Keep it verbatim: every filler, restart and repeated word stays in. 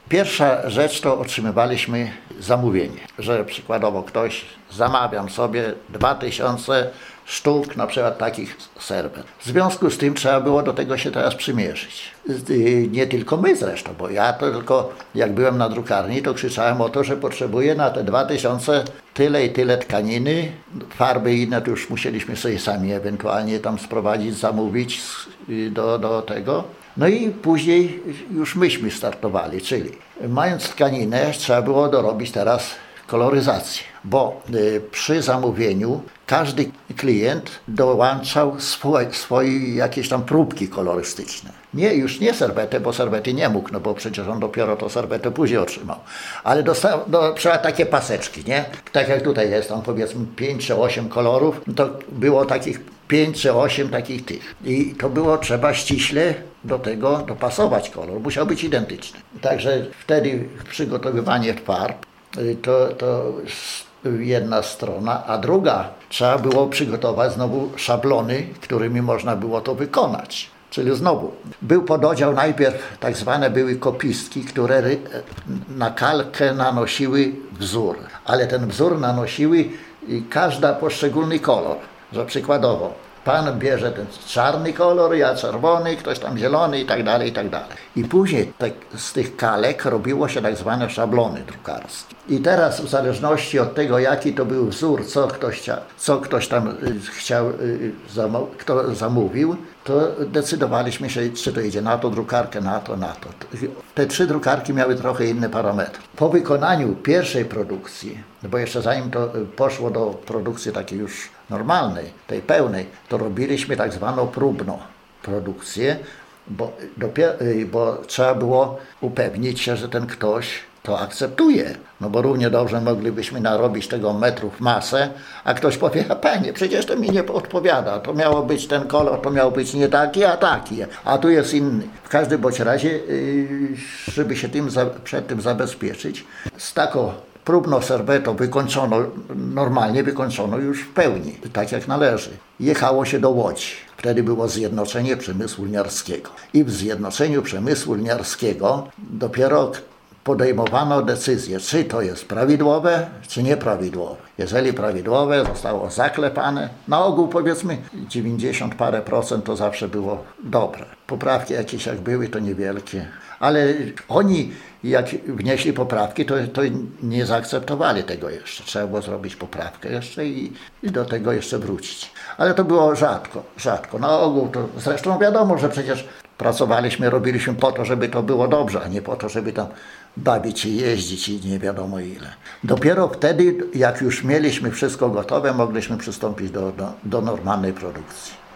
Pierwsza rzecz to otrzymywaliśmy zamówienie, że przykładowo ktoś zamawiam sobie dwa tysiące sztuk na przykład takich serwet. W związku z tym trzeba było do tego się teraz przymierzyć. Nie tylko my zresztą, bo ja to tylko jak byłem na drukarni, to krzyczałem o to, że potrzebuję na te dwa tysiące tyle i tyle tkaniny, farby inne to już musieliśmy sobie sami ewentualnie tam sprowadzić, zamówić do, do tego. No i później już myśmy startowali, czyli mając tkaninę trzeba było dorobić teraz koloryzację, bo y, przy zamówieniu każdy klient dołączał swoje, swoje jakieś tam próbki kolorystyczne. Nie, już nie serwetę, bo serwety nie mógł, no bo przecież on dopiero to serwetę później otrzymał. Ale dostał do, trzeba takie paseczki, nie? Tak jak tutaj jest, tam powiedzmy pięć czy osiem kolorów, to było takich pięć czy osiem takich tych. I to było trzeba ściśle do tego dopasować kolor, musiał być identyczny. Także wtedy przygotowywanie farb to, to jedna strona, a druga trzeba było przygotować znowu szablony, którymi można było to wykonać. Czyli znowu był pododział najpierw tak zwane były kopistki, które na kalkę nanosiły wzór, ale ten wzór nanosiły każda poszczególny kolor, że przykładowo pan bierze ten czarny kolor, ja czerwony, ktoś tam zielony i tak dalej, i tak dalej. I później tak, z tych kalek robiło się tak zwane szablony drukarskie. I teraz w zależności od tego, jaki to był wzór, co ktoś, chcia, co ktoś tam chciał, kto zamówił, to decydowaliśmy się, czy to idzie na to drukarkę, na to, na to. Te trzy drukarki miały trochę inne parametry. Po wykonaniu pierwszej produkcji, bo jeszcze zanim to poszło do produkcji takiej już normalnej, tej pełnej, to robiliśmy tak zwaną próbną produkcję, bo, dopiero, bo trzeba było upewnić się, że ten ktoś to akceptuje. No bo równie dobrze moglibyśmy narobić tego metrów masę, a ktoś powie, a panie, przecież to mi nie odpowiada, to miało być ten kolor, to miał być nie taki, a taki, a tu jest inny. W każdym bądź razie, żeby się tym, przed tym zabezpieczyć, z taką próbną serwetą wykończono, normalnie wykończono już w pełni, tak jak należy. Jechało się do Łodzi. Wtedy było Zjednoczenie Przemysłu Lniarskiego. I w Zjednoczeniu Przemysłu Lniarskiego dopiero podejmowano decyzję, czy to jest prawidłowe, czy nieprawidłowe. Jeżeli prawidłowe, zostało zaklepane. Na ogół powiedzmy dziewięćdziesiąt parę procent to zawsze było dobre. Poprawki jakieś jak były, to niewielkie. Ale oni jak wnieśli poprawki, to, to nie zaakceptowali tego jeszcze. Trzeba było zrobić poprawkę jeszcze i, i do tego jeszcze wrócić. Ale to było rzadko, rzadko. Na ogół to zresztą wiadomo, że przecież pracowaliśmy, robiliśmy po to, żeby to było dobrze, a nie po to, żeby tam bawić się, jeździć i nie wiadomo ile. Dopiero wtedy, jak już mieliśmy wszystko gotowe, mogliśmy przystąpić do, do, do normalnej produkcji.